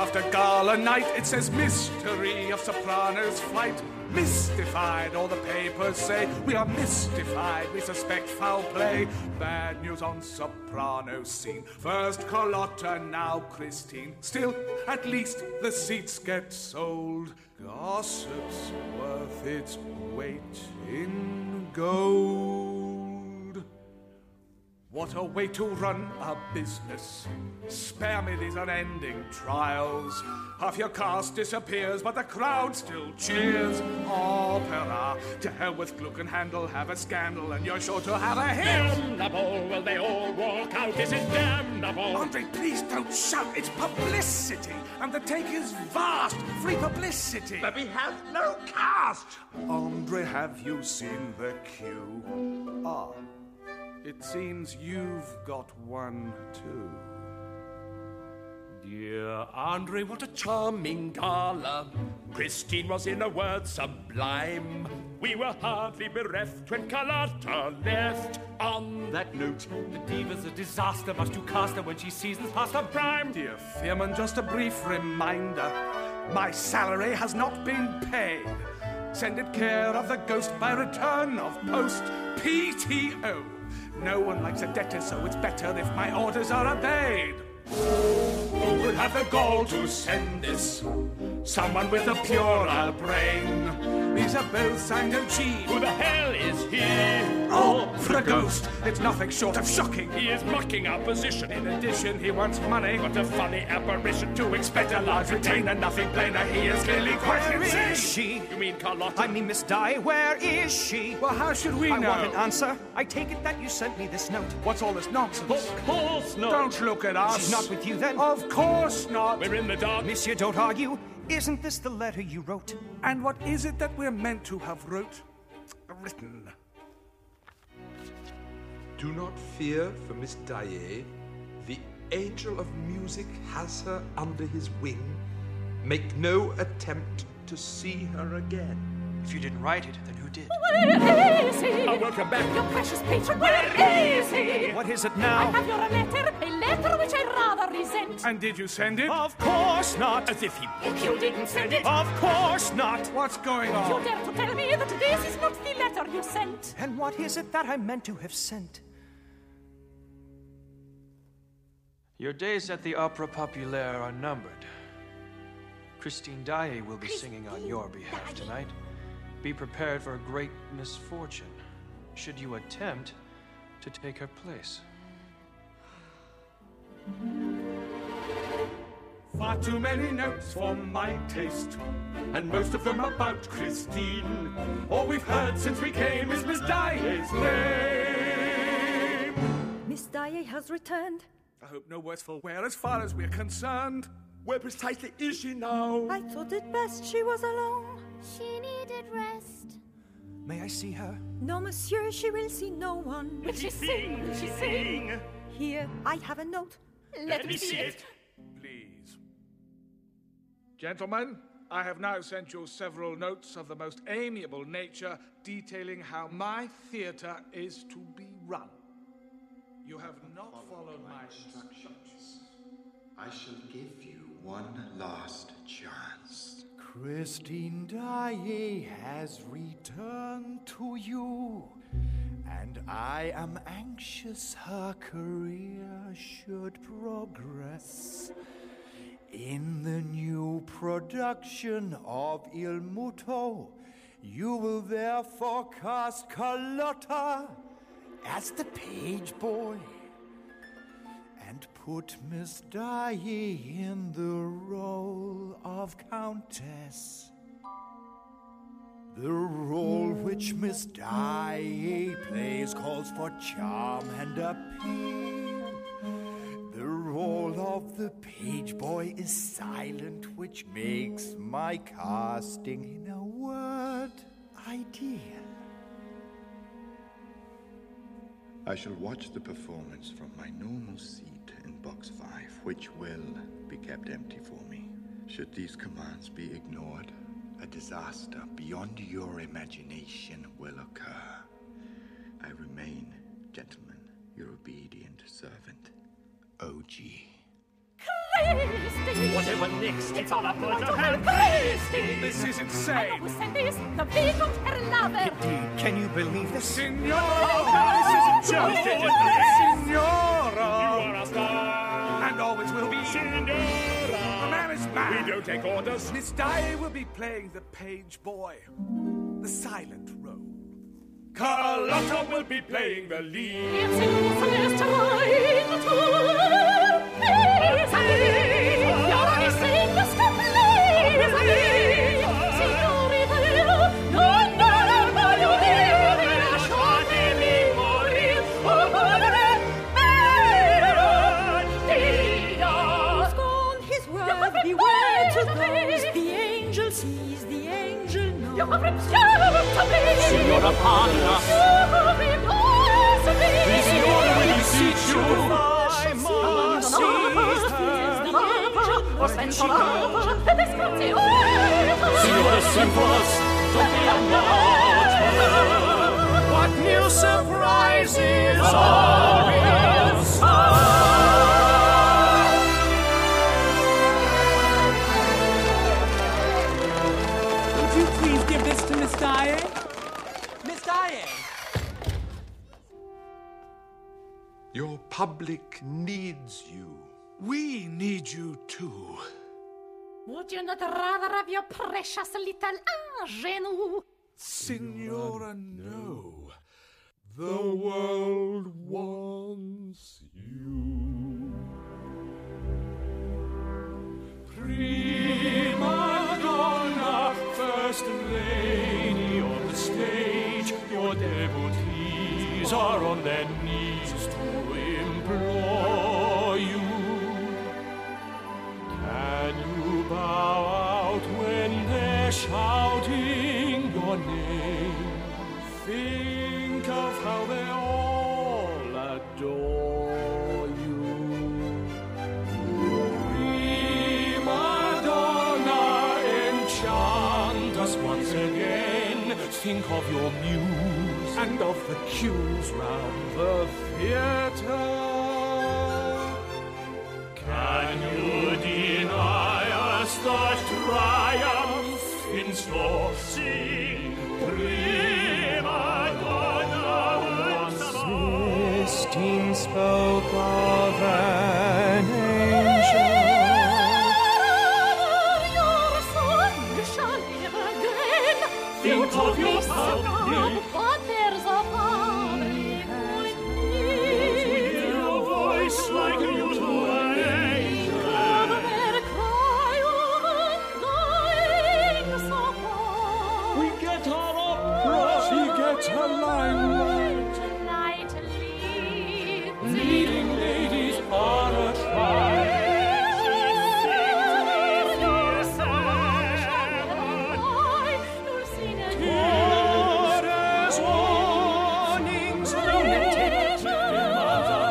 after gala night, it says mystery of soprano's flight. Mystified, all the papers say. We are mystified, we suspect foul play. Bad news on soprano scene. First Carlotta, now Christine. Still, at least the seats get sold. Gossip's worth its weight in gold. What a way to run a business. Spare me these unending trials. Half your cast disappears, but the crowd still cheers. Opera, to hell with Gluck and Handel, have a scandal, and you're sure to have a hit. Damnable, will they all walk out? Is it damnable? Andre, please don't shout. It's publicity, and the take is vast. Free publicity. But we have no cast. Andre, have you seen the queue? Ah. It seems you've got one, too. Dear Andre, what a charming gala. Christine was, in a word, sublime. We were hardly bereft when Carlotta left. On that note, the diva's a disaster. Must you cast her when she seasons past her prime? Dear Fearman, just a brief reminder. My salary has not been paid. Send it care of the ghost by return of post. PTO. No one likes a debtor, so it's better if my orders are obeyed. Who would have the gall to send this? Someone with a purer brain. These are both signed OG. Who the hell is he? Oh, for a ghost, it's nothing short of shocking. He is mocking our position. In addition, he wants money. What a funny apparition. To expect a large retainer, nothing plainer. He is clearly quite insane. Where is she? You mean Carlotta? I mean Miss Di, where is she? Well, how should we know? I want an answer. I take it that you sent me this note. What's all this nonsense? Of course not. Don't look at us. She's not with you then? Of course not. We're in the dark. Monsieur, don't argue. Isn't this the letter you wrote? And what is it that we're meant to have written? Do not fear for Miss Daae. The angel of music has her under his wing. Make no attempt to see her again. If you didn't write it, then who did? Where is he? Oh, welcome back. Your precious patron, where is he? What is it I now? have your letter which I rather resent. And did you send it? Of course not. As if he would. You didn't send it. Of course not. What's going You on? dare to tell me that this is not the letter you sent. And what is it that I meant to have sent? Your days at the Opera Populaire are numbered. Christine Daae will be singing on your behalf tonight. Be prepared for a great misfortune, should you attempt to take her place. Far too many notes for my taste, and most of them about Christine. All we've heard since we came is Miss Daae's name. Miss Daae has returned. I hope no worse for wear as far as we're concerned. Where precisely is she now? I thought it best she was alone. She needed rest. May I see her? No, monsieur, she will see no one. Will she sing? Will she sing? Here, I have a note. Let me see it. Please. Gentlemen, I have now sent you several notes of the most amiable nature detailing how my theatre is to be run. You have not followed my instructions. I shall give you one last chance. Christine Daae has returned to you, and I am anxious her career should progress. In the new production of Il Muto, you will therefore cast Carlotta as the page boy and put Miss Daae in the role of Countess. The role which Miss Daae plays calls for charm and appeal. The role of the page boy is silent, which makes my casting, in a word, ideal. I shall watch the performance from my normal seat in box 5, which will be kept empty for me. Should these commands be ignored, a disaster beyond your imagination will occur. I remain, gentlemen, your obedient servant, OG. Christine! What they were next. It's all a bunch of hell crazy. This is insane. Who sent this? The Vigum Herlave. Indeed, can you believe this? Signora, this isn't just it. Signora. You are a star. And always will be. Signora. The man is mad. We don't take orders. Miss Dye will be playing the page boy, the silent role. Carlotta will be playing the lead. It's in Celeste Rhine, the tour. You're only saying the stuff, please. Signori, vero, non voglio dire, lasciatemi morire. Oh, vero, Dio. He's gone his word, beware to those. The angel sees, the angel knows. Signora Panna, Signora, we beseech you. I must seize her. Signora Simples, don't be alarmed. What new surprises are in Would you please give this to Miss Dye? Miss Dye! Your public needs you. We need you too. Would you not rather have your precious little ingenue? Signora, no. The world wants you. Prima donna, first lady on the stage, your devotees are on their knees to implore you. Can you bow out when they're shouting your name? Think of how they all adore you. Prima donna, enchant us once again. Think of your muse and of the cues round the theatre. Can you deny us the triumph in store? Sing, prima donna, once more. Sistine spoke of an angel. Your son shall live again. Think of your public. But there's a public Hear a voice like you to an angel. We get our opera, she gets her limelight. Leading ladies are a trial. Orders, warnings, lunatic demands are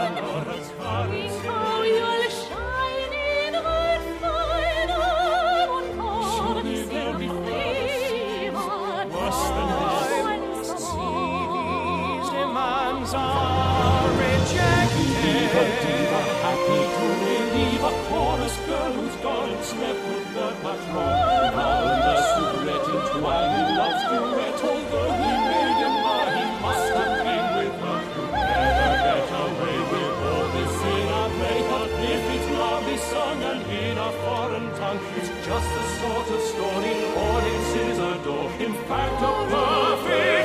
happy to relieve a chorus girl who's gone and slept with the patron. Found a soubrette in twine, he loves duet, although he made him mar, he must have been with her. You never get away with all this in a play, but if it's loudly sung and in a foreign tongue, it's just the sort of story audiences adore. In fact, a perfect